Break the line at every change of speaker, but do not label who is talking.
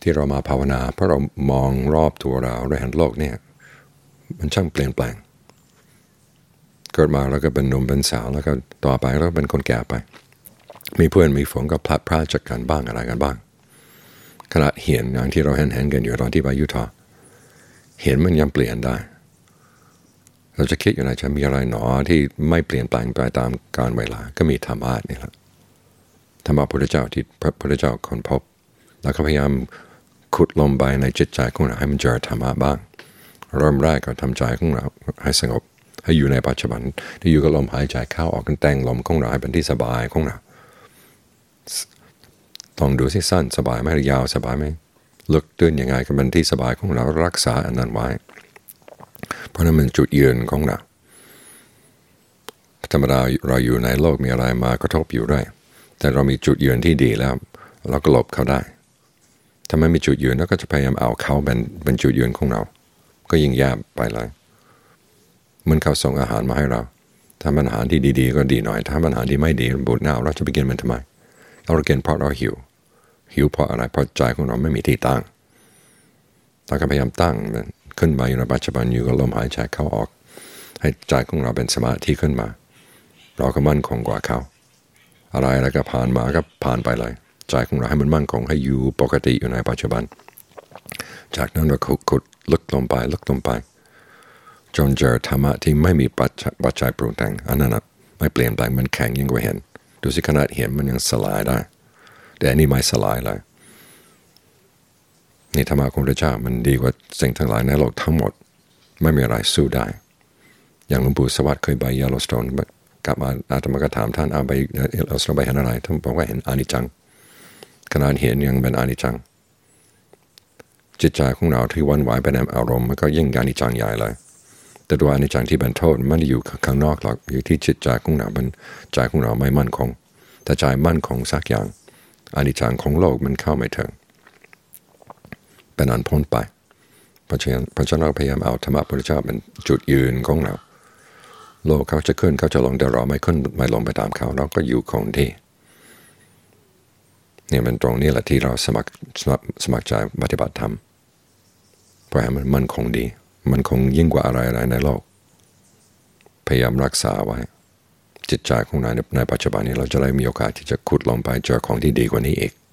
ที่เรามาภาวนาเพราะเรามองรอบตัวเราเห็นโลกเนี่ยมันช่างเปลี่ยนแปลงเกิดมาแล้วก็เป็นหนุ่มเป็นสาวแล้วก็ต่อไปแล้วเป็นคนแก่ไปมีเพื่อนมีฝูงก็พลัดพรากจากกันบ้างอะไรกันบ้างขนาดเห็นอย่างที่เราเห็นกันอยู่ตอนที่ไปยูทาห์เห็นมันยังเปลี่ยนได้เราจะคิดอยู่นะจะมีอะไรหนอที่ไม่เปลี่ยนแปลงไปตามกาลเวลาก็มีธรรมะนี่แหละธรรมะพระพุทธเจ้าที่พระพุทธเจ้าค้นพบแล้วก็พยายามขุดลงไปในจิตใจของเราให้มันเจอธรรมะบ้างเริ่มแรกก็ทำใจของเราให้สงบให้อยู่ในปัจจุบันที่อยู่กับลมหายใจเข้าออกกันแต่งลมของเราให้เป็นที่สบายของเราต้องดูที่สั้นสบายไหมหรือยาวสบายไหมลึกตื้นยังไงก็เป็นที่สบายของเรารักษาอันนั้นไว้เพราะนั้นมันจุดยืนของเราธรรมดาเราอยู่ในโลกมีอะไรมากระทบอยู่ด้วยแต่เรามีจุดยืนที่ดีแล้วเราก็หลบเขาได้ถ้าไม่มีจุดยืนเราก็จะพยายามเอาเขาเป็นจุดยืนของเราก็ยิ่งแย่ไปเลยมันเขาส่งอาหารมาให้เราถ้ามันอาหารที่ดีๆก็ดีหน่อยถ้ามันอาหารที่ไม่ดีบูดเน่าเราจะไปกินมันทำไมเรากินเพราะเราหิวเพราะอะไรเพราะใจของเราไม่มีที่ตั้งเราก็พยายามตั้งขึ้นมาอยู่ในปัจจุบันอยู่กับลมหายใจเข้าออกให้ใจของเราเป็นสมาธิขึ้นมาเราก็มั่นคงกว่าเขาอะไรก็ผ่านมาก็ผ่านไปเลยใจของเราให้มันมั่นคงให้อยู่ปกติอยู่ในปัจจุบันจากนั้นเราขุดลึกลงไปจนเจอธรรมะที่ไม่มีปัจจัยปรุงแต่งอันนั้นไม่เปลี่ยนแปลงมันแข็งยิ่งกว่าเห็นดูสิขนาดเห็นมันยังสลายได้แต่อันนี้ไม่สลายเลยนี่ธรรมะของพระเจ้ามันดีกว่าสิ่งทั้งหลายในโลกทั้งหมดไม่มีอะไรสู้ได้อย่างหลวงปู่สวัสดิ์เคยไปเยลโลสโตนกลับมาอาตมาก็ถามท่านไปเยลโลสโตนไปเห็นอะไรท่านบอกว่าเห็นอนิจจังขนาดเห็นยังเป็นอนิจจังจิตใจของเราที่วันไหวไปในอารมณ์มันก็ยิ่งอนิจจังใหญ่เลยแต่ตัวอนิจจังที่เป็นโทษไม่ได้อยู่ข้างนอกหรอกอยู่ที่จิตใจของเราเป็นใจของเราไม่มั่นคงแต่ใจมั่นคงสักอย่างอนิจจังของโลกมันเข้าไม่ถึงเป็นอันพ้นไปเพราะฉะนั้นเราพยายามเอาธรรมะพระพุทธเจ้าเป็นจุดยืนของเราโลกเขาจะขึ้นเขาจะลงแต่เราไม่ขึ้นไม่ลงไปตามเขาเราก็อยู่คงที่เนี่ยเป็นตรงนี้แหละที่เราสมัครใจปฏิบัติธรรมเพราะมันมั่นคงดีมันคงยิ่งกว่าอะไรในโลกพยายามรักษาไว้จิตใจของเราในปัจจุบันนี้เราจะได้มีโอกาสที่จะขุดลงไปเจอของที่ดีกว่านี้อีก